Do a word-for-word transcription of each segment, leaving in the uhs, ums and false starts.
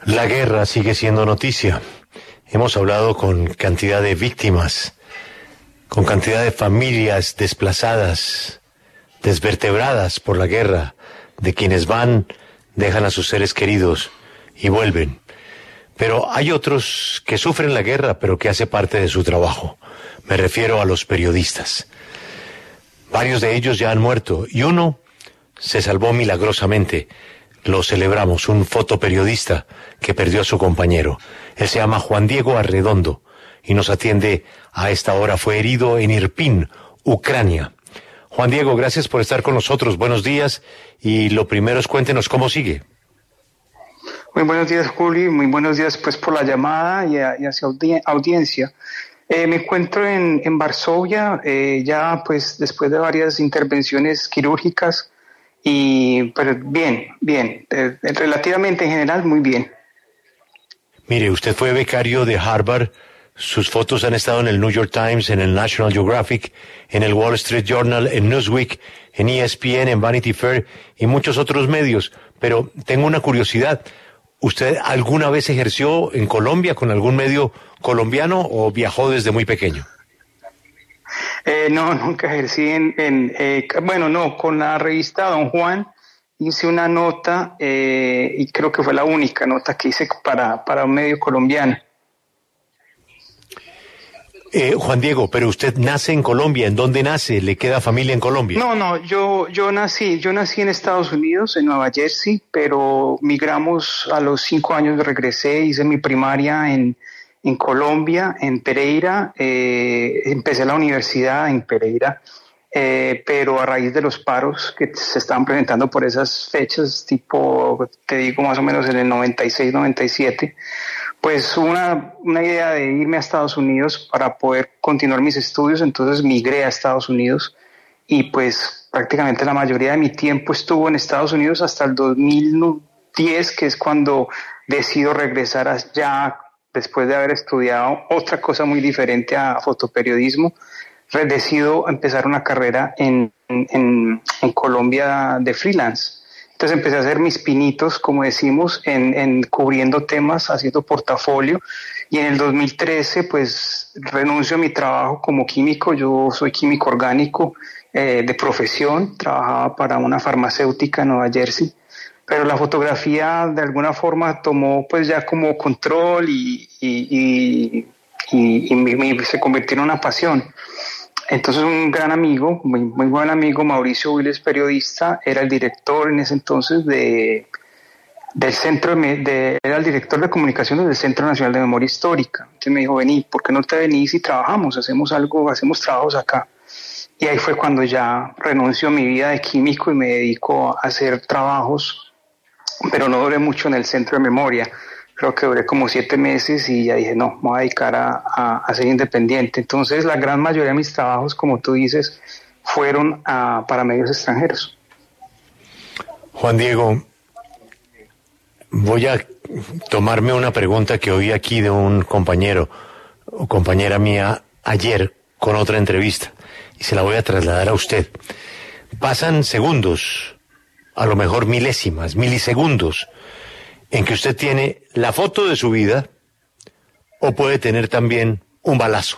La guerra sigue siendo noticia. Hemos hablado con cantidad de víctimas, con cantidad de familias desplazadas, desvertebradas por la guerra, de quienes van, dejan a sus seres queridos y vuelven. Pero hay otros que sufren la guerra, pero que hace parte de su trabajo. Me refiero a los periodistas. Varios de ellos ya han muerto y uno se salvó milagrosamente. Lo celebramos, un fotoperiodista que perdió a su compañero. Él se llama Juan Diego Arredondo y nos atiende a esta hora. Fue herido en Irpin, Ucrania. Juan Diego, gracias por estar con nosotros. Buenos días y lo primero es cuéntenos cómo sigue. Muy buenos días, Juli. Muy buenos días pues por la llamada y, a, y hacia audi- audiencia. Eh, me encuentro en, en Varsovia, eh, ya pues después de varias intervenciones quirúrgicas. Y pero bien, bien, eh, relativamente en general muy bien. Mire, usted fue becario de Harvard, sus fotos han estado en el New York Times, en el National Geographic, en el Wall Street Journal, en Newsweek, en E S P N, en Vanity Fair y muchos otros medios. Pero tengo una curiosidad, ¿usted alguna vez ejerció en Colombia con algún medio colombiano o viajó desde muy pequeño? Eh, no, nunca ejercí en, en eh, bueno, no, con la revista Don Juan hice una nota eh, y creo que fue la única nota que hice para, para un medio colombiano. Eh, Juan Diego, pero usted nace en Colombia, ¿en dónde nace? ¿Le queda familia en Colombia? No, no, yo, yo nací, yo nací en Estados Unidos, en Nueva Jersey, pero migramos a los cinco años, regresé, hice mi primaria en en Colombia, en Pereira, eh, empecé la universidad en Pereira, eh, pero a raíz de los paros que se estaban presentando por esas fechas, tipo, te digo más o menos en el noventa y seis, noventa y siete, pues una, una idea de irme a Estados Unidos para poder continuar mis estudios, entonces migré a Estados Unidos y pues prácticamente la mayoría de mi tiempo estuvo en Estados Unidos hasta el dos mil diez, que es cuando decido regresar allá después de haber estudiado otra cosa muy diferente a fotoperiodismo. Decido empezar una carrera en, en, en Colombia de freelance. Entonces empecé a hacer mis pinitos, como decimos, en, en cubriendo temas, haciendo portafolio. Y en el dos mil trece, pues renuncio a mi trabajo como químico. Yo soy químico orgánico eh, de profesión. Trabajaba para una farmacéutica en Nueva Jersey. Pero la fotografía de alguna forma tomó pues ya como control y, y, y, y, y me, me, se convirtió en una pasión. Entonces un gran amigo, muy, muy buen amigo, Mauricio Willes, periodista, era el director en ese entonces de, del centro, de, de, era el director de comunicaciones del Centro Nacional de Memoria Histórica. Entonces me dijo, vení, ¿por qué no te venís y trabajamos? Hacemos algo, hacemos trabajos acá. Y ahí fue cuando ya renuncio a mi vida de químico y me dedico a hacer trabajos, pero no duré mucho en el centro de memoria. Creo que duré como siete meses y ya dije, no, me voy a dedicar a, a, a ser independiente. Entonces, la gran mayoría de mis trabajos, como tú dices, fueron a, para medios extranjeros. Juan Diego, voy a tomarme una pregunta que oí aquí de un compañero o compañera mía ayer con otra entrevista y se la voy a trasladar a usted. Pasan segundos, a lo mejor milésimas, milisegundos, en que usted tiene la foto de su vida o puede tener también un balazo.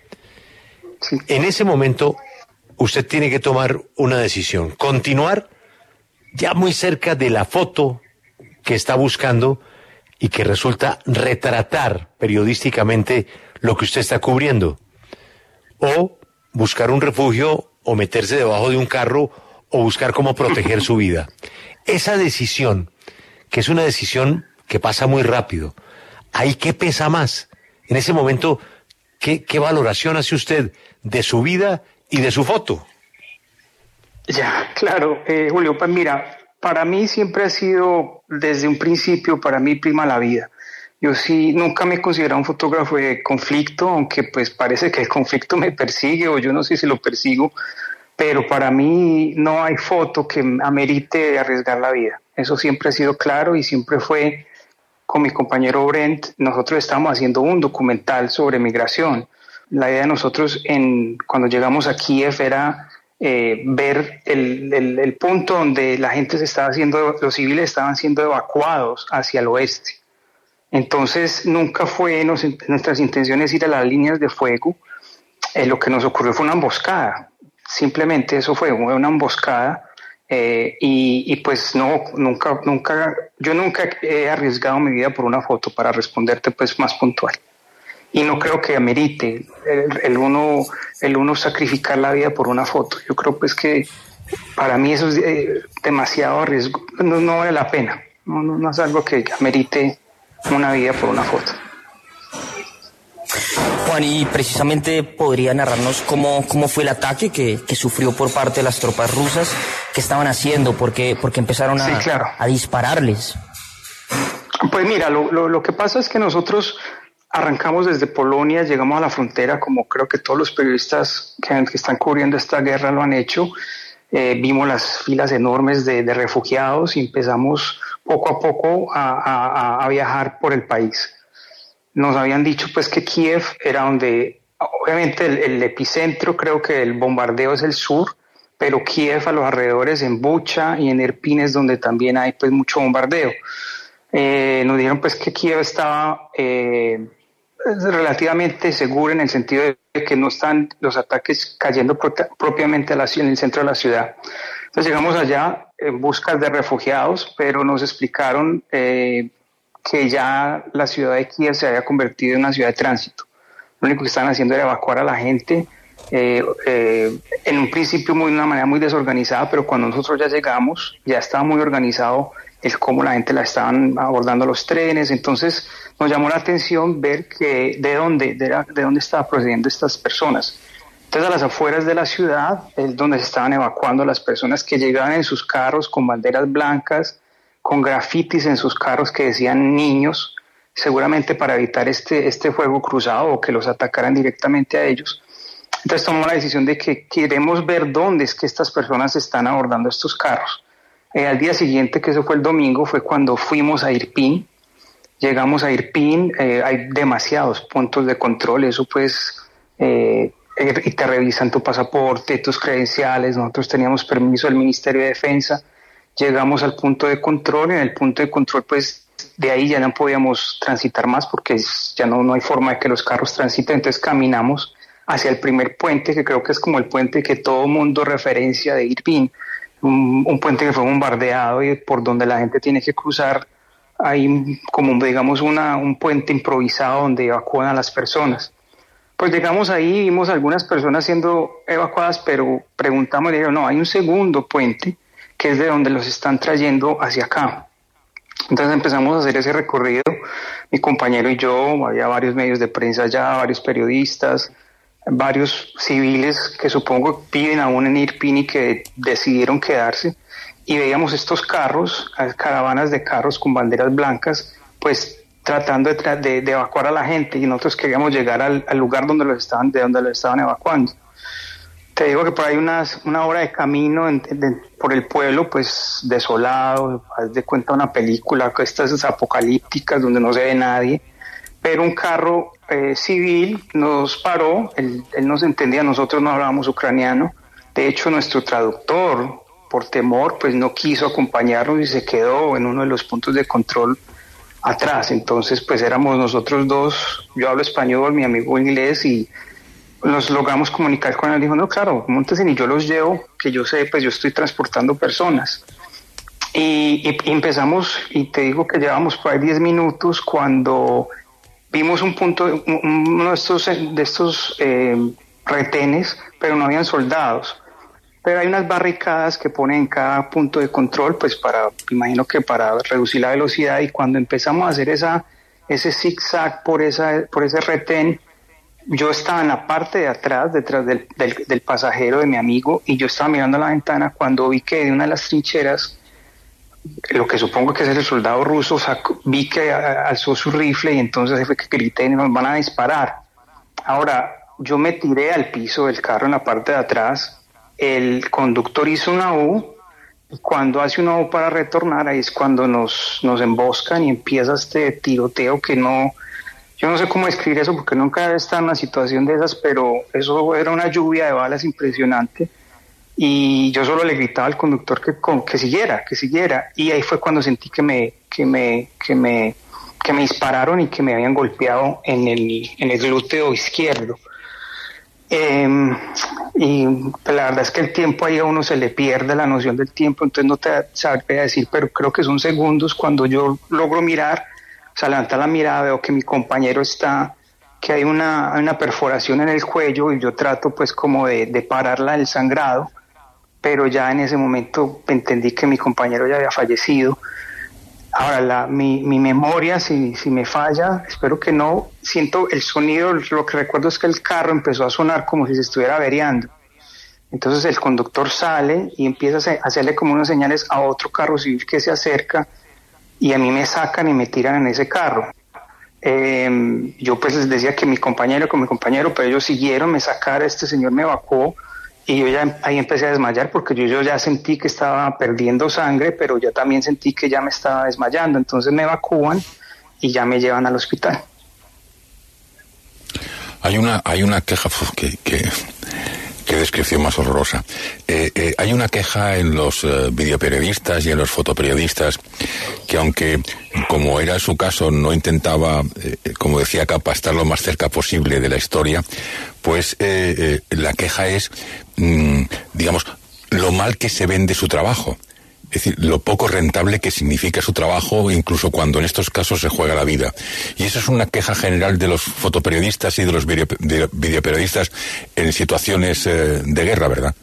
Sí. En ese momento, usted tiene que tomar una decisión. Continuar ya muy cerca de la foto que está buscando y que resulta retratar periodísticamente lo que usted está cubriendo. O buscar un refugio o meterse debajo de un carro o buscar cómo proteger su vida. Esa decisión, que es una decisión que pasa muy rápido, ¿ahí qué pesa más? En ese momento, ¿qué, qué valoración hace usted de su vida y de su foto? Ya, claro, eh, Julio, pues mira, para mí siempre ha sido, desde un principio, para mí prima la vida. Yo sí, nunca me he considerado un fotógrafo de conflicto, aunque pues parece que el conflicto me persigue o yo no sé si lo persigo, pero para mí no hay foto que amerite arriesgar la vida. Eso siempre ha sido claro y siempre fue, con mi compañero Brent, nosotros estábamos haciendo un documental sobre migración. La idea de nosotros en, cuando llegamos a Kiev era eh, ver el, el, el punto donde la gente se estaba haciendo, los civiles estaban siendo evacuados hacia el oeste. Entonces nunca fue nos, nuestras intenciones ir a las líneas de fuego. Eh, lo que nos ocurrió fue una emboscada, simplemente eso fue una emboscada. Eh, y, y pues no, nunca, nunca, yo nunca he arriesgado mi vida por una foto, para responderte pues más puntual. Y no creo que amerite el, el uno, el uno sacrificar la vida por una foto. Yo creo pues que para mí eso es eh, demasiado riesgo, no, no vale la pena, no, no, no es algo que amerite una vida por una foto. Juan, y precisamente podría narrarnos cómo, cómo fue el ataque que, que sufrió por parte de las tropas rusas, qué estaban haciendo, porque porque empezaron a, sí, claro. a dispararles. Pues mira, lo, lo, lo que pasa es que nosotros arrancamos desde Polonia, llegamos a la frontera, como creo que todos los periodistas que, que están cubriendo esta guerra lo han hecho. Eh, vimos las filas enormes de, de refugiados y empezamos poco a poco a, a, a viajar por el país. Nos habían dicho pues que Kiev era donde, obviamente el, el epicentro, creo que el bombardeo es el sur, pero Kiev a los alrededores, en Bucha y en Irpin, es donde también hay pues mucho bombardeo. Eh, nos dijeron pues que Kiev estaba eh, relativamente seguro, en el sentido de que no están los ataques cayendo pro- propiamente a la, en el centro de la ciudad. Entonces llegamos allá en busca de refugiados, pero nos explicaron eh, que ya la ciudad de Kiev se había convertido en una ciudad de tránsito. Lo único que estaban haciendo era evacuar a la gente, eh, eh, en un principio muy, de una manera muy desorganizada, pero cuando nosotros ya llegamos, ya estaba muy organizado el cómo la gente la estaban abordando los trenes. Entonces nos llamó la atención ver que de dónde, de, de dónde estaban procediendo estas personas. Entonces a las afueras de la ciudad es donde se estaban evacuando las personas que llegaban en sus carros con banderas blancas, con grafitis en sus carros que decían niños, seguramente para evitar este, este fuego cruzado o que los atacaran directamente a ellos. Entonces tomamos la decisión de que queremos ver dónde es que estas personas están abordando estos carros. Eh, al día siguiente, que eso fue el domingo, fue cuando fuimos a Irpin. Llegamos a Irpin, eh, hay demasiados puntos de control, eso pues, eh, eh, y te revisan tu pasaporte, tus credenciales. Nosotros teníamos permiso del Ministerio de Defensa. Llegamos al punto de control, y en el punto de control pues de ahí ya no podíamos transitar más, porque ya no, no hay forma de que los carros transiten. Entonces caminamos hacia el primer puente, que creo que es como el puente que todo mundo referencia de Irpin, un, un puente que fue bombardeado y por donde la gente tiene que cruzar. Hay como digamos una, un puente improvisado donde evacúan a las personas. Pues llegamos ahí, vimos algunas personas siendo evacuadas, pero preguntamos y dijeron, no, hay un segundo puente que es de donde los están trayendo hacia acá. Entonces empezamos a hacer ese recorrido, mi compañero y yo, había varios medios de prensa allá, varios periodistas, varios civiles que supongo viven aún en Irpin y que decidieron quedarse, y veíamos estos carros, caravanas de carros con banderas blancas, pues tratando de, de, de evacuar a la gente, y nosotros queríamos llegar al, al lugar donde los estaban, de donde los estaban evacuando. Te digo que por ahí unas, una hora de camino en, de, por el pueblo, pues desolado, haz de cuenta una película, estas apocalípticas donde no se ve nadie, pero un carro eh, civil nos paró, él, él nos entendía, nosotros no hablábamos ucraniano. De hecho nuestro traductor, por temor, pues no quiso acompañarnos y se quedó en uno de los puntos de control atrás. Entonces pues éramos nosotros dos, yo hablo español, mi amigo inglés, y nos logramos comunicar con él. Dijo, no, claro, móntense y yo los llevo, que yo sé, pues yo estoy transportando personas. Y, y, y empezamos, y te digo que llevamos por ahí diez minutos cuando vimos un punto, uno de estos, de estos eh, retenes, pero no habían soldados. Pero hay unas barricadas que ponen en cada punto de control, pues para, imagino que para reducir la velocidad. Y cuando empezamos a hacer esa, ese zigzag por, esa, por ese retén, yo estaba en la parte de atrás, detrás del, del, del pasajero de mi amigo, y yo estaba mirando a la ventana cuando vi que de una de las trincheras, lo que supongo que es el soldado ruso, sacó, vi que alzó su rifle, y entonces fue que grité, nos van a disparar. Ahora, yo me tiré al piso del carro en la parte de atrás, el conductor hizo una U, y cuando hace una U para retornar, ahí es cuando nos, nos emboscan y empieza este tiroteo que no... Yo no sé cómo describir eso porque nunca he estado en una situación de esas, pero eso era una lluvia de balas impresionante, y yo solo le gritaba al conductor que, que siguiera, que siguiera, y ahí fue cuando sentí que me, que me, que me, que me dispararon y que me habían golpeado en el, en el glúteo izquierdo. Eh, y pues, la verdad es que el tiempo ahí a uno se le pierde la noción del tiempo, entonces no te sabría decir, pero creo que son segundos. Cuando yo logro mirar, o sea, levantar la mirada, veo que mi compañero está, que hay una, una perforación en el cuello, y yo trato pues como de, de pararla el sangrado, pero ya en ese momento entendí que mi compañero ya había fallecido. Ahora, la, mi, mi memoria, si, si me falla, espero que no, siento el sonido, lo que recuerdo es que el carro empezó a sonar como si se estuviera averiando. Entonces el conductor sale y empieza a hacerle como unas señales a otro carro civil que se acerca, y a mí me sacan y me tiran en ese carro. Eh, yo pues les decía que mi compañero, con mi compañero, pero ellos siguieron, me sacaron, este señor me evacuó, y yo ya ahí empecé a desmayar porque yo, yo ya sentí que estaba perdiendo sangre, pero yo también sentí que ya me estaba desmayando. Entonces me evacúan y ya me llevan al hospital. Hay una, hay una queja que, que, qué descripción más horrorosa. Eh, eh, hay una queja en los eh, videoperiodistas y en los fotoperiodistas que, aunque, como era su caso, no intentaba, eh, como decía Capa, estar lo más cerca posible de la historia, pues eh, eh, la queja es, mmm, digamos, lo mal que se vende su trabajo. Es decir, lo poco rentable que significa su trabajo, incluso cuando en estos casos se juega la vida. Y esa es una queja general de los fotoperiodistas y de los video, de videoperiodistas en situaciones eh, de guerra, ¿verdad?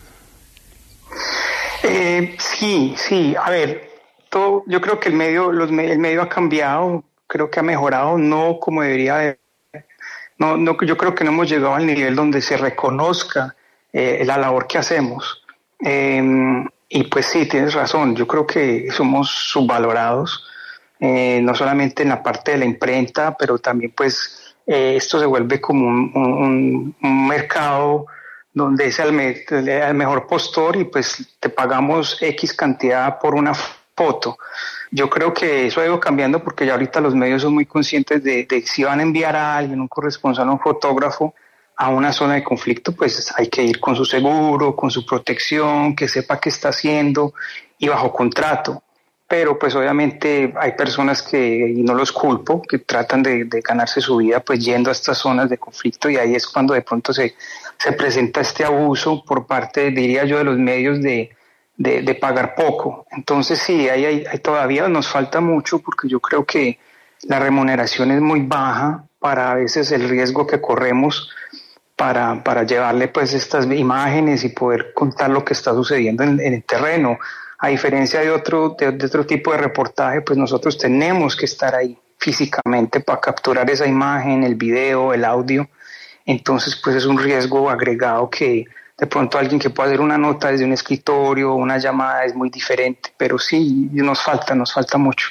Eh, sí, sí. A ver, todo, yo creo que el medio, los, el medio ha cambiado, creo que ha mejorado, no como debería haber. No, no, yo creo que no hemos llegado al nivel donde se reconozca eh, la labor que hacemos. Eh, y pues sí, tienes razón, yo creo que somos subvalorados, eh, no solamente en la parte de la imprenta, pero también pues eh, esto se vuelve como un, un, un mercado donde es el, me, el mejor postor y pues te pagamos X cantidad por una foto. Yo creo que eso ha ido cambiando porque ya ahorita los medios son muy conscientes de, de si van a enviar a alguien, un corresponsal o un fotógrafo, a una zona de conflicto, pues hay que ir con su seguro, con su protección, que sepa qué está haciendo y bajo contrato. Pero pues obviamente hay personas que, y no los culpo, que tratan de, de ganarse su vida pues yendo a estas zonas de conflicto, y ahí es cuando de pronto se, se presenta este abuso por parte, diría yo, de los medios de, de, de pagar poco. Entonces sí, ahí hay, hay todavía nos falta mucho porque yo creo que la remuneración es muy baja para a veces el riesgo que corremos para, para llevarle pues estas imágenes y poder contar lo que está sucediendo en, en el terreno. A diferencia de otro, de, de otro tipo de reportaje, pues nosotros tenemos que estar ahí físicamente para capturar esa imagen, el video, el audio. Entonces pues es un riesgo agregado que de pronto alguien que pueda hacer una nota desde un escritorio, una llamada es muy diferente, pero sí, nos falta, nos falta mucho.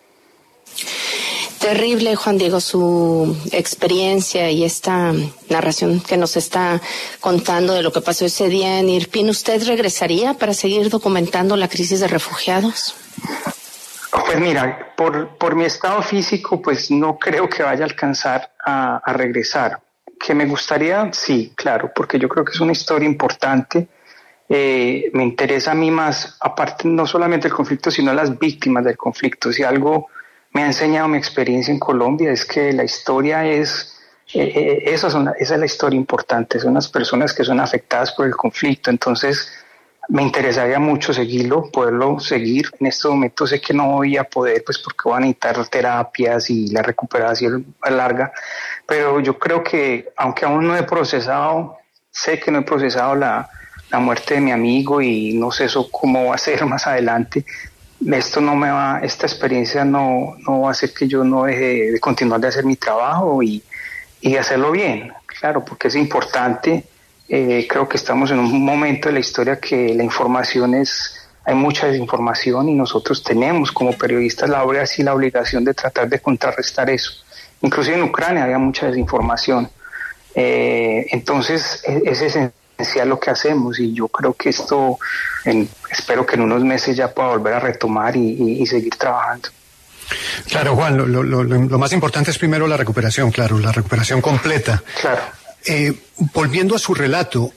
Terrible, Juan Diego, su experiencia y esta narración que nos está contando de lo que pasó ese día en Irpin. ¿Usted regresaría para seguir documentando la crisis de refugiados? Pues mira, por, por mi estado físico, pues no creo que vaya a alcanzar a, a regresar. ¿Que me gustaría? Sí, claro, porque yo creo que es una historia importante. Eh, me interesa a mí más, aparte no solamente el conflicto, sino las víctimas del conflicto. Si algo me ha enseñado mi experiencia en Colombia es que la historia es, eh, eh, esa, son, esa es la historia importante, son las personas que son afectadas por el conflicto. Entonces me interesaría mucho seguirlo, poderlo seguir. En este momento sé que no voy a poder, pues porque van a necesitar terapias y la recuperación es larga, pero yo creo que aunque aún no he procesado, sé que no he procesado la, la muerte de mi amigo y no sé eso cómo va a ser más adelante. Esto no me va, esta experiencia no, no va a hacer que yo no deje de continuar de hacer mi trabajo y, y de hacerlo bien, claro, porque es importante. Eh, creo que estamos en un momento de la historia que la información es, hay mucha desinformación y nosotros tenemos como periodistas la, y la obligación de tratar de contrarrestar eso. Inclusive en Ucrania había mucha desinformación. Eh, entonces es, es esencial lo que hacemos y yo creo que esto, en, espero que en unos meses ya pueda volver a retomar y, y, y seguir trabajando. Claro, Juan, lo, lo, lo, lo más importante es primero la recuperación, claro, la recuperación completa. Claro. Eh, volviendo a su relato,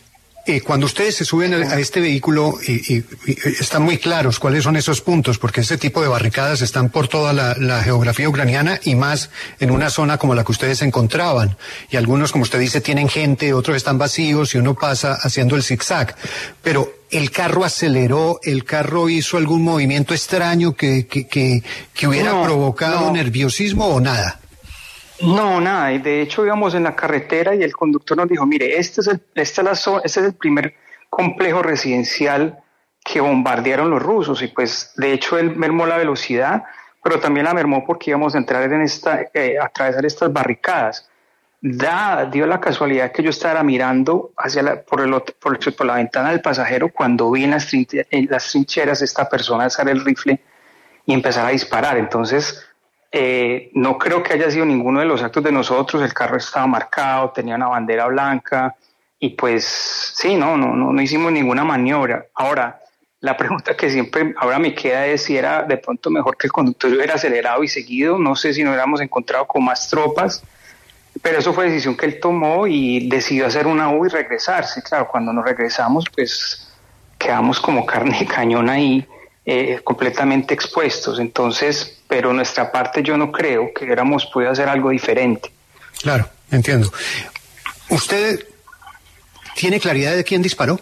Eh, cuando ustedes se suben a, a este vehículo y, y, y están muy claros cuáles son esos puntos, porque ese tipo de barricadas están por toda la, la geografía ucraniana y más en una zona como la que ustedes se encontraban. Y algunos, como usted dice, tienen gente, otros están vacíos y uno pasa haciendo el zigzag. Pero el carro aceleró, el carro hizo algún movimiento extraño que, que, que, que hubiera no, provocado no. nerviosismo o nada. No, nada, y de hecho íbamos en la carretera y el conductor nos dijo, mire, este es el, esta es la zo- este es el primer complejo residencial que bombardearon los rusos y pues de hecho él mermó la velocidad, pero también la mermó porque íbamos a entrar en esta, eh, a atravesar estas barricadas. Da, dio la casualidad que yo estaba mirando hacia la, por, el, ot- por, el- por la ventana del pasajero cuando vi en las, trinche- en las trincheras esta persona alzar el rifle y empezar a disparar, entonces... Eh, no creo que haya sido ninguno de los actos de nosotros, el carro estaba marcado, tenía una bandera blanca y pues sí, no, no, no, no hicimos ninguna maniobra. Ahora, la pregunta que siempre ahora me queda es si era de pronto mejor que el conductor hubiera acelerado y seguido, no sé si nos hubiéramos encontrado con más tropas, pero eso fue decisión que él tomó y decidió hacer una U y regresarse. Claro, cuando nos regresamos pues quedamos como carne de cañón ahí. Eh, completamente expuestos, entonces, pero nuestra parte yo no creo que hubiéramos podido hacer algo diferente. Claro, entiendo. ¿Usted tiene claridad de quién disparó?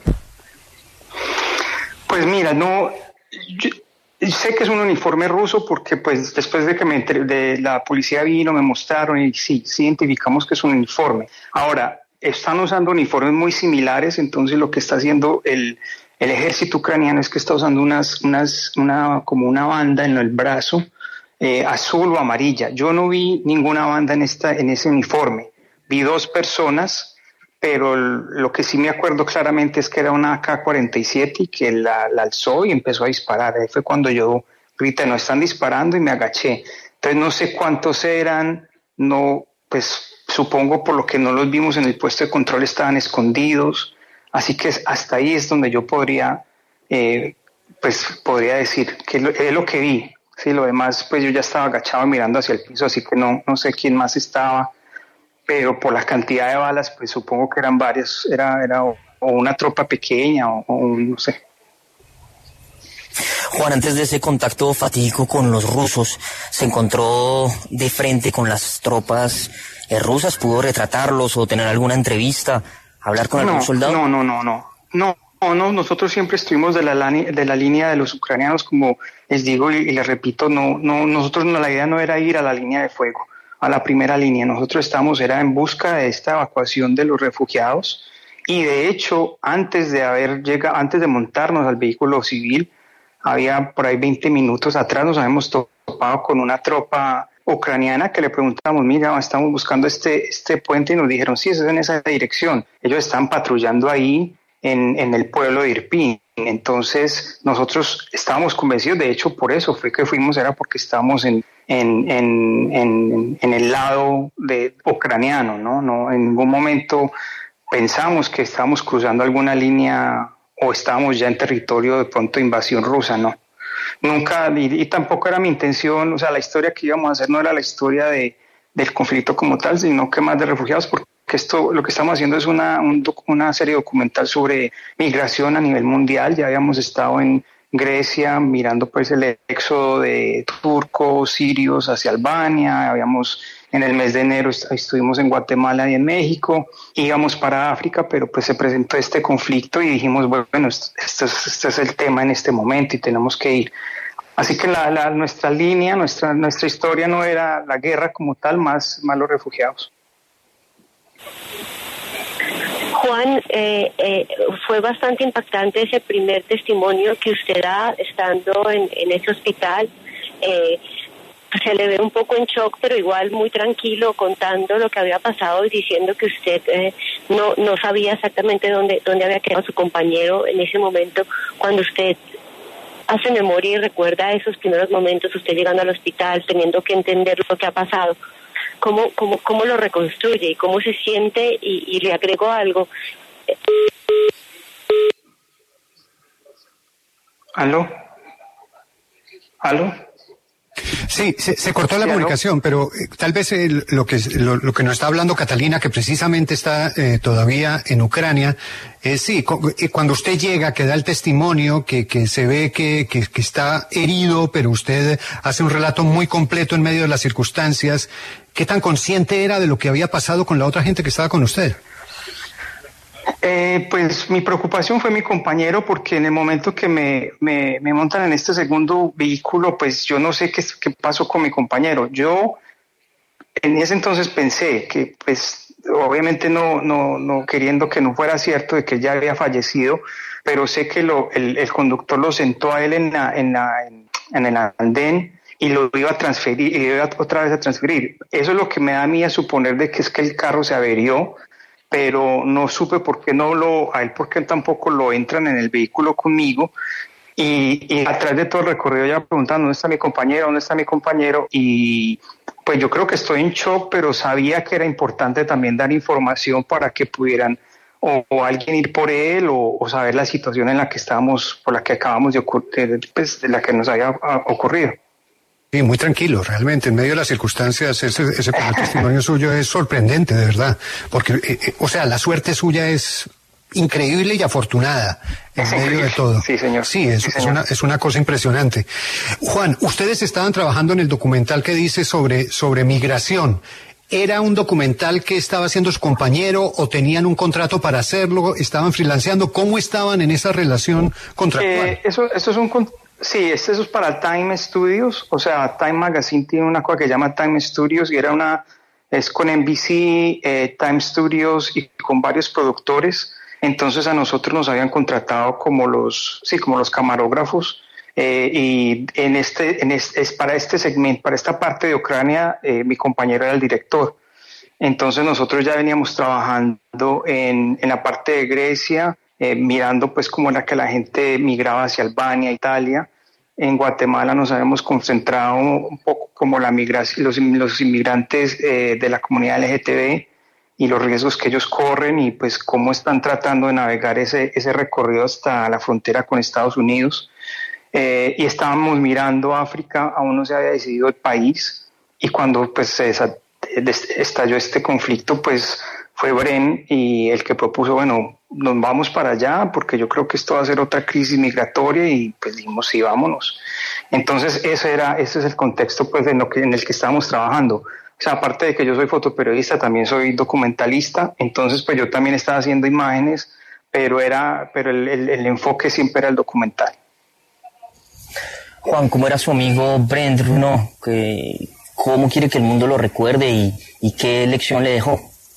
Pues mira, no, yo sé que es un uniforme ruso porque pues después de que me enteré, de la policía vino, me mostraron y sí, sí identificamos que es un uniforme. Ahora, están usando uniformes muy similares, entonces lo que está haciendo el El ejército ucraniano es que está usando unas, unas, una, como una banda en el brazo, eh, azul o amarilla. Yo no vi ninguna banda en, esta, en ese uniforme. Vi dos personas, pero lo que sí me acuerdo claramente es que era una A K cuarenta y siete y que la, la alzó y empezó a disparar. Ahí fue cuando yo grité, no están disparando, y me agaché. Entonces no sé cuántos eran, no, pues supongo por lo que no los vimos en el puesto de control estaban escondidos. Así que hasta ahí es donde yo podría, eh, pues podría decir que es lo, es lo que vi. Sí, lo demás, pues yo ya estaba agachado mirando hacia el piso, así que no, no sé quién más estaba, pero por la cantidad de balas, pues supongo que eran varias, era, era o, o una tropa pequeña o, o un, no sé. Juan, antes de ese contacto fatídico con los rusos, ¿se encontró de frente con las tropas eh, rusas? ¿Pudo retratarlos o tener alguna entrevista? ¿Hablar con algún no, soldado? No, no, no, no, no, no, no, nosotros siempre estuvimos de la, de la línea de los ucranianos, como les digo y, y les repito, no, no, nosotros no, la idea no era ir a la línea de fuego, a la primera línea, nosotros estábamos, era en busca de esta evacuación de los refugiados, y de hecho, antes de haber llegado, antes de montarnos al vehículo civil, había por ahí veinte minutos atrás, nos habíamos topado con una tropa ucraniana que le preguntamos, mira, estamos buscando este, este puente, y nos dijeron, sí, eso es en esa dirección. Ellos están patrullando ahí en, en el pueblo de Irpin. Entonces nosotros estábamos convencidos, de hecho por eso fue que fuimos, era porque estábamos en, en, en, en, en el lado de ucraniano, ¿no? No, en ningún momento pensamos que estábamos cruzando alguna línea o estábamos ya en territorio de pronto de invasión rusa, ¿no? Nunca, y, y tampoco era mi intención, o sea, la historia que íbamos a hacer no era la historia de, del conflicto como tal, sino que más de refugiados, porque esto, lo que estamos haciendo es una, un, una serie documental sobre migración a nivel mundial. Ya habíamos estado en Grecia mirando pues el éxodo de turcos, sirios hacia Albania, habíamos en el mes de enero estuvimos en Guatemala y en México, íbamos para África, pero pues se presentó este conflicto y dijimos, bueno, este es, este es el tema en este momento y tenemos que ir. Así que la, la, nuestra línea, nuestra, nuestra historia no era la guerra como tal, más, más los refugiados. Juan, eh, eh, fue bastante impactante ese primer testimonio que usted da estando en, en ese hospital. Eh, se le ve un poco en shock, pero igual muy tranquilo, contando lo que había pasado y diciendo que usted eh, no no sabía exactamente dónde dónde había quedado su compañero en ese momento. Cuando usted hace memoria y recuerda esos primeros momentos, usted llegando al hospital, teniendo que entender lo que ha pasado, ¿cómo cómo cómo lo reconstruye y cómo se siente? Y, y le agrego algo. ¿Aló? ¿Aló? Sí, se, se cortó la comunicación, ¿no? Pero eh, tal vez eh, lo que lo, lo que nos está hablando Catalina, que precisamente está eh, todavía en Ucrania, es sí, cu cuando usted llega, que da el testimonio, que, que se ve que, que, que está herido, pero usted hace un relato muy completo en medio de las circunstancias, ¿qué tan consciente era de lo que había pasado con la otra gente que estaba con usted? Eh, pues mi preocupación fue mi compañero, porque en el momento que me, me, me montan en este segundo vehículo, pues yo no sé qué, qué pasó con mi compañero. Yo en ese entonces pensé que, pues obviamente no, no, no queriendo que no fuera cierto de que ya había fallecido, pero sé que lo, el, el conductor lo sentó a él en, la, en, la, en, en el andén y lo iba a transferir, y lo iba otra vez a transferir. Eso es lo que me da a mí a suponer de que es que el carro se averió, pero no supe por qué no lo, a él por qué tampoco lo entran en el vehículo conmigo, y, y a través de todo el recorrido ya preguntando dónde está mi compañero, dónde está mi compañero, y pues yo creo que estoy en shock, pero sabía que era importante también dar información para que pudieran o, o alguien ir por él o, o saber la situación en la que estábamos, por la que acabamos de ocurrir, pues de la que nos había ocurrido. Sí, muy tranquilo, realmente, en medio de las circunstancias, ese, ese testimonio suyo es sorprendente, de verdad, porque, eh, eh, o sea, la suerte suya es increíble y afortunada en sí, medio de todo. Sí, señor. Sí, es, sí, es, una, es una cosa impresionante. Juan, ustedes estaban trabajando en el documental que dice sobre, sobre migración. ¿Era un documental que estaba haciendo su compañero o tenían un contrato para hacerlo? ¿Estaban freelanceando? ¿Cómo estaban en esa relación contractual? Eh, eso, eso es un... Sí, este es para Time Studios, o sea, Time Magazine tiene una cosa que se llama Time Studios y era una, es con N B C, eh, Time Studios y con varios productores. Entonces a nosotros nos habían contratado como los, sí, como los camarógrafos, eh, y en este, en este, es para este segmento, para esta parte de Ucrania, eh, mi compañero era el director. Entonces nosotros ya veníamos trabajando en, en la parte de Grecia, eh, mirando pues cómo era que la gente migraba hacia Albania, Italia. En Guatemala nos habíamos concentrado un poco como la migración, los, los inmigrantes eh, de la comunidad L G T B y los riesgos que ellos corren y pues cómo están tratando de navegar ese, ese recorrido hasta la frontera con Estados Unidos. Eh, y estábamos mirando África, aún no se había decidido el país, y cuando pues se estalló este conflicto, pues fue Bren y el que propuso, bueno, nos vamos para allá porque yo creo que esto va a ser otra crisis migratoria, y pues dijimos sí, vámonos. Entonces ese era, ese es el contexto pues en, lo que, en el que estábamos trabajando. O sea, aparte de que yo soy fotoperiodista, también soy documentalista, entonces pues yo también estaba haciendo imágenes, pero era, pero el, el, el enfoque siempre era el documental. Juan, ¿cómo era su amigo Brent Bruno? ¿Qué, ¿Cómo quiere que el mundo lo recuerde y, y qué lección le dejó?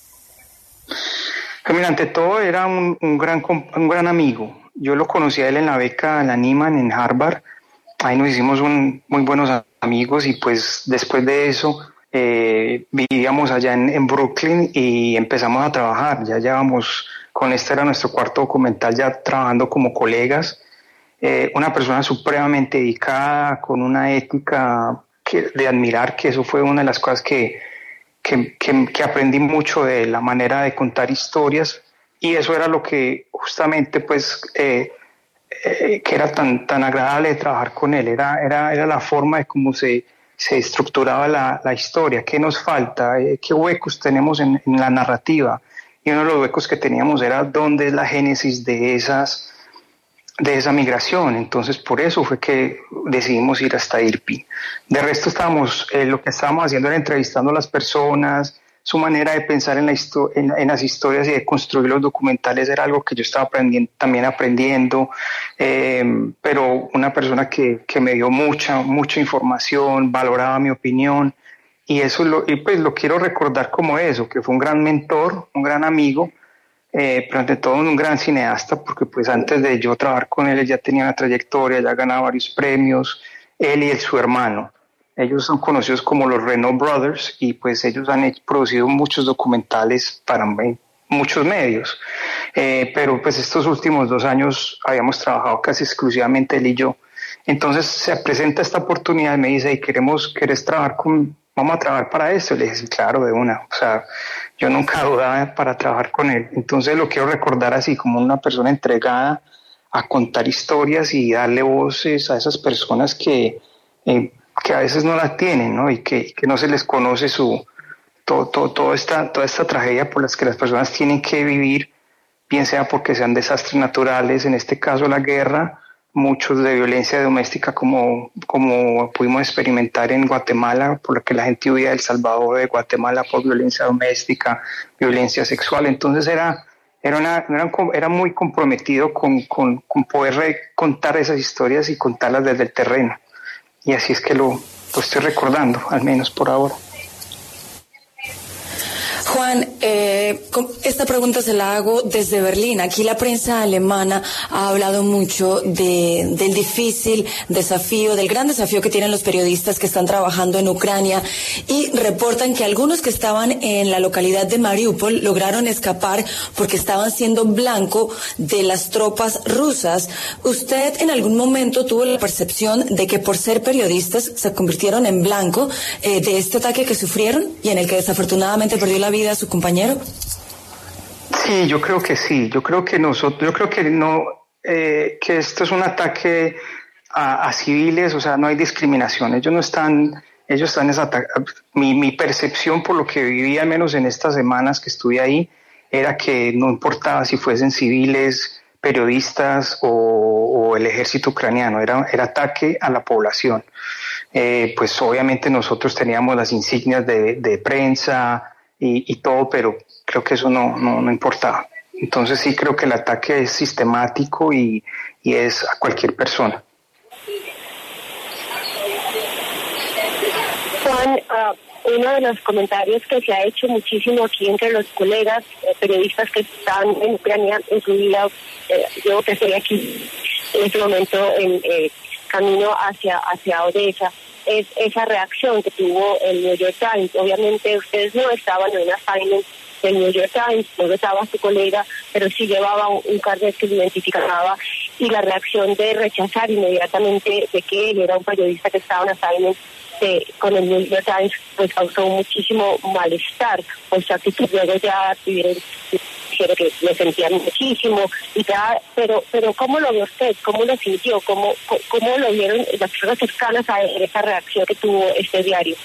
Mira, ante todo era un, un, gran, un gran amigo. Yo lo conocí a él en la beca, en la Nieman, en Harvard. Ahí nos hicimos un, muy buenos amigos, y pues después de eso eh, vivíamos allá en, en Brooklyn y empezamos a trabajar. Ya llevamos, con este era nuestro cuarto documental, ya trabajando como colegas. Eh, una persona supremamente dedicada, con una ética que, de admirar, que eso fue una de las cosas que, que, que, que aprendí mucho de la manera de contar historias, y eso era lo que justamente pues eh, eh, que era tan, tan agradable de trabajar con él, era, era, era la forma de cómo se, se estructuraba la, la historia, qué nos falta, eh, qué huecos tenemos en, en la narrativa, y uno de los huecos que teníamos era dónde es la génesis de esas de esa migración. Entonces por eso fue que decidimos ir hasta Irpin. De resto estábamos, eh, lo que estábamos haciendo era entrevistando a las personas, su manera de pensar en, la histo- en, en las historias y de construir los documentales era algo que yo estaba aprendiendo, también aprendiendo, eh, pero una persona que, que me dio mucha, mucha información, valoraba mi opinión, y eso lo, y pues lo quiero recordar como eso, que fue un gran mentor, un gran amigo, Eh, pero ante todo un gran cineasta, porque pues antes de yo trabajar con él, él ya tenía una trayectoria, ya ganaba varios premios, él y el, su hermano. Ellos son conocidos como los Renault Brothers, y pues ellos han hecho, producido muchos documentales para muchos medios. Eh, pero pues estos últimos dos años habíamos trabajado casi exclusivamente él y yo. Entonces se presenta esta oportunidad y me dice, hey, queremos, ¿querés trabajar con, vamos a trabajar para esto? Le dije, sí, claro, de una. O sea, yo nunca dudaba para trabajar con él. Entonces lo quiero recordar así, como una persona entregada a contar historias y darle voces a esas personas que, eh, que a veces no la tienen, ¿no? Y que, que no se les conoce su todo, todo, todo esta, toda esta tragedia por las que las personas tienen que vivir, bien sea porque sean desastres naturales, en este caso la guerra, muchos de violencia doméstica como, como pudimos experimentar en Guatemala, por la que la gente huía de El Salvador, de Guatemala por violencia doméstica, violencia sexual. Entonces era, era, una, era, era muy comprometido con, con, con poder contar esas historias y contarlas desde el terreno. Y así es que lo, lo estoy recordando, al menos por ahora. Juan, eh, esta pregunta se la hago desde Berlín. Aquí la prensa alemana ha hablado mucho de, del difícil desafío, del gran desafío que tienen los periodistas que están trabajando en Ucrania, y reportan que algunos que estaban en la localidad de Mariupol lograron escapar porque estaban siendo blanco de las tropas rusas. ¿Usted en algún momento tuvo la percepción de que por ser periodistas se convirtieron en blanco eh, de este ataque que sufrieron y en el que desafortunadamente perdió la vida a su compañero? Sí, yo creo que sí. Yo creo que nosotros, yo creo que no, eh, que esto es un ataque a, a civiles, o sea, no hay discriminación. Ellos no están, ellos están esa, mi, mi percepción por lo que viví, al menos en estas semanas que estuve ahí, era que no importaba si fuesen civiles, periodistas o, o el ejército ucraniano, era, era ataque a la población. Eh, pues obviamente nosotros teníamos las insignias de, de prensa y, y todo, pero creo que eso no, no, no importaba. Entonces sí creo que el ataque es sistemático y, y es a cualquier persona. Juan, uh, uno de los comentarios que se ha hecho muchísimo aquí entre los colegas eh, periodistas que están en Ucrania, incluida eh, yo que estoy aquí en este momento en eh, camino hacia, hacia Odessa, es esa reacción que tuvo el New York Times. Obviamente ustedes no estaban en una assignment del New York Times, no estaba su colega, pero sí llevaba un, un carnet que lo identificaba, y la reacción de rechazar inmediatamente de que él era un periodista que estaba en assignment de, con el New York Times, pues causó muchísimo malestar por su actitud. Luego ya tuvieron dijeron que lo sentían muchísimo y ya, pero pero ¿cómo lo vio usted? ¿Cómo lo sintió? ¿Cómo, cómo lo vieron las personas cercanas a esa reacción que tuvo este diario?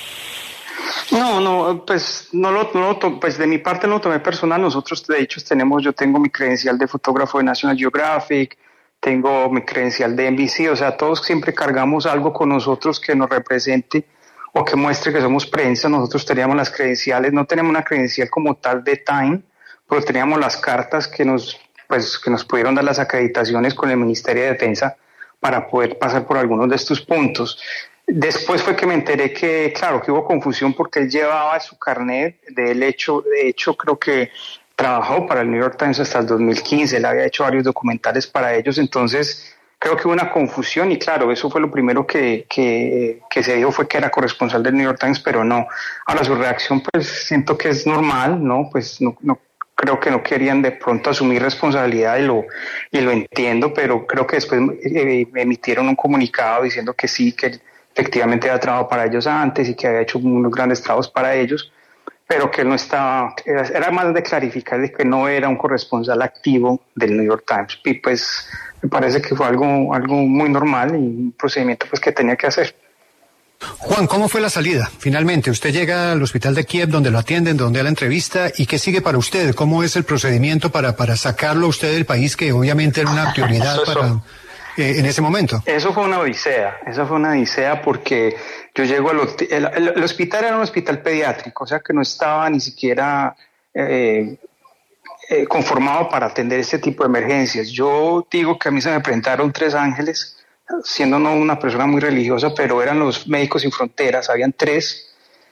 No, no, pues no lo, no lo pues de mi parte no lo tomé personal. Nosotros de hecho tenemos, yo tengo mi credencial de fotógrafo de National Geographic, tengo mi credencial de N B C, o sea, todos siempre cargamos algo con nosotros que nos represente o que muestre que somos prensa. Nosotros teníamos las credenciales, no tenemos una credencial como tal de Time, pero teníamos las cartas que nos, pues, que nos pudieron dar las acreditaciones con el Ministerio de Defensa para poder pasar por algunos de estos puntos. Después fue que me enteré que, claro, que hubo confusión porque él llevaba su carnet, del hecho, de hecho creo que trabajó para el New York Times hasta el dos mil quince, él había hecho varios documentales para ellos, entonces creo que hubo una confusión y claro, eso fue lo primero que, que, que se dijo, fue que era corresponsal del New York Times, pero no. Ahora su reacción pues siento que es normal, ¿no? Pues no, no creo que no querían de pronto asumir responsabilidad y lo, y lo entiendo, pero creo que después eh, emitieron un comunicado diciendo que sí, que efectivamente había trabajado para ellos antes y que había hecho unos grandes trabajos para ellos, pero que él no estaba, era, era más de clarificar de que no era un corresponsal activo del New York Times. Y pues me parece que fue algo, algo muy normal y un procedimiento pues que tenía que hacer. Juan, ¿cómo fue la salida? Finalmente, usted llega al hospital de Kiev, donde lo atienden, donde da la entrevista, ¿y qué sigue para usted? ¿Cómo es el procedimiento para, para sacarlo a usted del país, que obviamente era una prioridad para, eh, en ese momento? Eso fue una odisea, eso fue una odisea porque yo llego al el, el, el hospital era un hospital pediátrico, o sea que no estaba ni siquiera eh, eh, conformado para atender este tipo de emergencias. Yo digo que a mí se me presentaron tres ángeles, siendo no una persona muy religiosa, pero eran los Médicos Sin Fronteras, habían tres,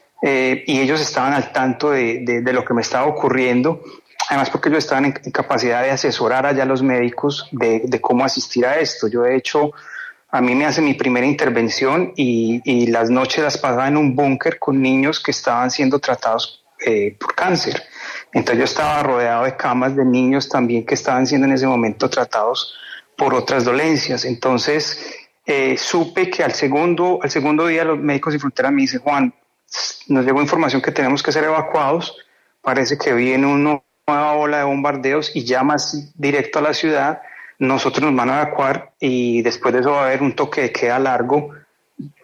eh, y ellos estaban al tanto de, de, de lo que me estaba ocurriendo, además porque ellos estaban en, en capacidad de asesorar allá a los médicos de, de cómo asistir a esto. Yo de hecho, a mí me hace mi primera intervención y, y las noches las pasaba en un búnker con niños que estaban siendo tratados eh, por cáncer. Entonces yo estaba rodeado de camas de niños también que estaban siendo en ese momento tratados por otras dolencias. Entonces eh, supe que al segundo, al segundo día los Médicos Sin Fronteras me dicen: Juan, nos llegó información que tenemos que ser evacuados, parece que viene una nueva ola de bombardeos y ya más directo a la ciudad, nosotros nos van a evacuar y después de eso va a haber un toque de queda largo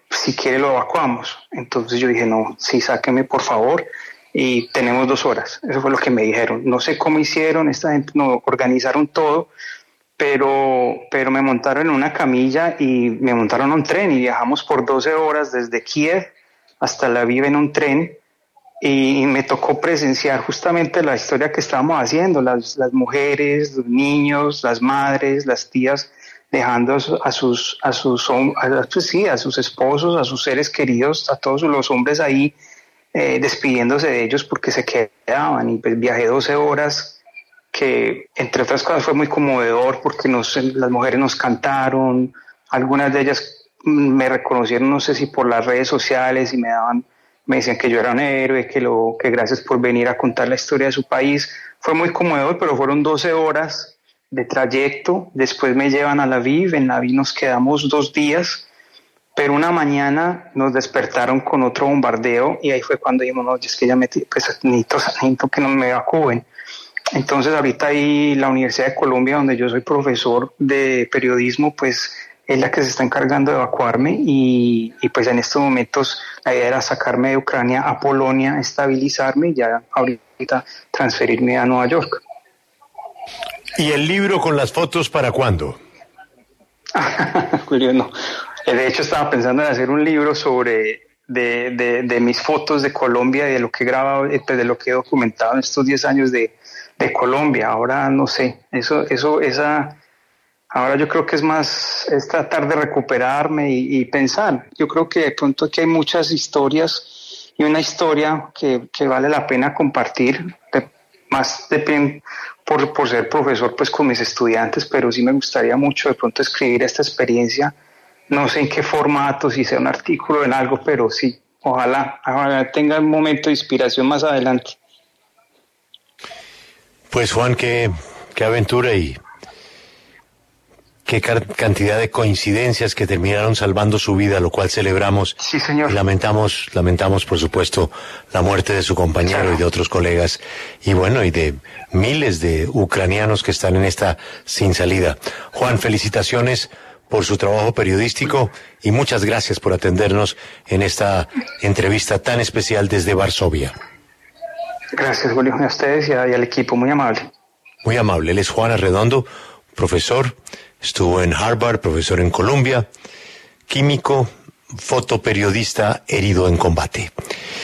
si quiere lo evacuamos. Entonces yo dije, no, sí, sáqueme por favor, y tenemos dos horas. Eso fue lo que me dijeron. No sé cómo hicieron, esta gente no organizaron todo, pero, pero me montaron en una camilla y me montaron a un tren y viajamos por doce horas desde Kiev hasta Tel Aviv en un tren, y me tocó presenciar justamente la historia que estábamos haciendo, las, las mujeres, los niños, las madres, las tías, dejando a sus, a sus, a sus, a, pues sí, a sus esposos, a sus seres queridos, a todos los hombres ahí, eh, despidiéndose de ellos porque se quedaban. Y pues viajé doce horas, que entre otras cosas fue muy conmovedor porque nos, las mujeres nos cantaron, algunas de ellas me reconocieron, no sé si por las redes sociales, y me daban, me decían que yo era un héroe, que, lo, que gracias por venir a contar la historia de su país. Fue muy conmovedor, pero fueron doce horas de trayecto. Después me llevan a Tel Aviv, en Tel Aviv nos quedamos dos días, pero una mañana nos despertaron con otro bombardeo, y ahí fue cuando dijimos, no, es que ya me, pues, necesito, necesito que no me evacúen. Entonces ahorita ahí la Universidad de Colombia, donde yo soy profesor de periodismo, pues es la que se está encargando de evacuarme, y, y pues en estos momentos la idea era sacarme de Ucrania a Polonia, estabilizarme y ya ahorita transferirme a Nueva York. ¿Y el libro con las fotos para cuándo? Julio, no. De hecho estaba pensando en hacer un libro sobre de, de, de mis fotos de Colombia y de lo que he grabado, de lo que he documentado en estos diez años de, de Colombia. Ahora no sé, eso, eso, esa... Ahora yo creo que es más, es tratar de recuperarme y, y pensar. Yo creo que de pronto aquí hay muchas historias, y una historia que, que vale la pena compartir, de, más de, por, por ser profesor pues con mis estudiantes, pero sí me gustaría mucho de pronto escribir esta experiencia, no sé en qué formato, si sea un artículo en algo, pero sí, ojalá, ojalá tenga un momento de inspiración más adelante. Pues Juan, qué, qué aventura y qué cantidad de coincidencias que terminaron salvando su vida, lo cual celebramos. Sí, señor. Y lamentamos, lamentamos, por supuesto, la muerte de su compañero, claro, y de otros colegas, y bueno, y de miles de ucranianos que están en esta sin salida. Juan, felicitaciones por su trabajo periodístico y muchas gracias por atendernos en esta entrevista tan especial desde Varsovia. Gracias, Julio, a ustedes y, a, y al equipo, muy amable. Muy amable. Él es Juan Arredondo, profesor. Estuvo en Harvard, profesor en Columbia, químico, fotoperiodista herido en combate.